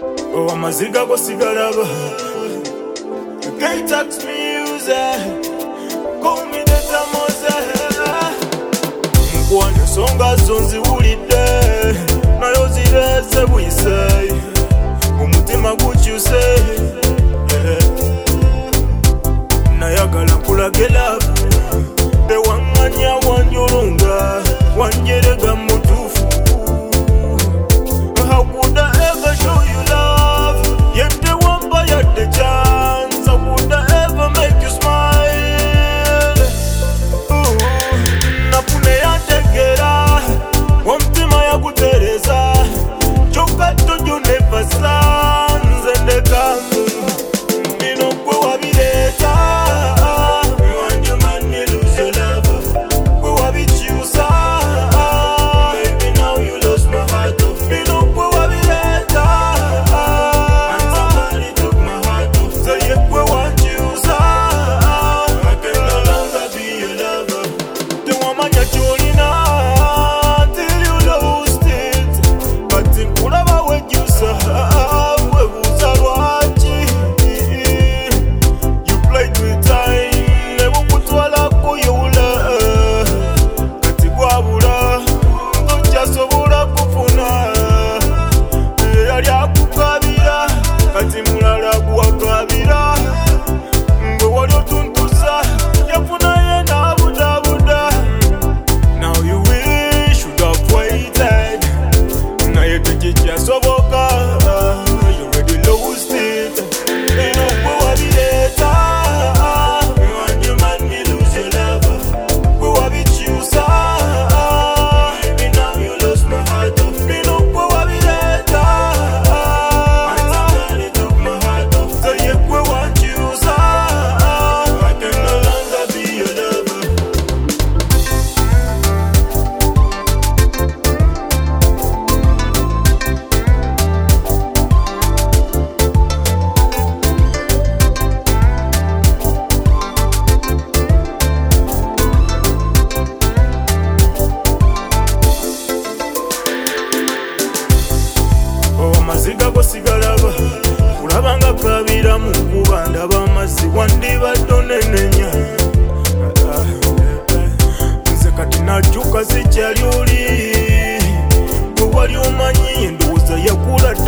Oh, amaziga go sigaraba. You can't touch music. Call me the Tamoze. Mkwane songa zonzi ulide. Na yozireze buise. Umutima gucyuse. Nayagala kulage love. Bewanganya wanyurunga. Wanjerega mutufu. How could I ever show you love? Yet the one by the chance. How could I ever make you smile? Ooh, napune ya tegera. Wamtima ya kutereza. Choka tojo never sans and the kamu. Mino kwe wabireta. You want your man, me lose your love. Kwe wabichusa. Baby, now you lost my heart. Mino kwe wabireta. And somebody took my heart off. So you kwe wachusa. I can no longer be your lover. The woman you're cholina till you lost it. But in Kulaba when you saw we was a watch. You played with time, never put wala kuyula. Kati gwabula, ndoja sobula kufuna. Yali akukabira, kati mulala gwakabira. Ngwe wali otuntuza, yafuna yena budabuda. Now you wish you'd have waited. Now you think it just soboka. You already lost it. You know who I be later. You want your man, me lose your lover. Who I be chooser. Baby, now you lost my heart off. You know who I be later. And somebody took my heart off. So you who I chooser. I can no longer be your lover. Oh, amaziga go sigalaba. Kulabanga kabira mu kuba ndaba amazzi wandiba tonenenya. Nze kati najjuka sikyali oli. Bwe wali omanyi endowooza yakula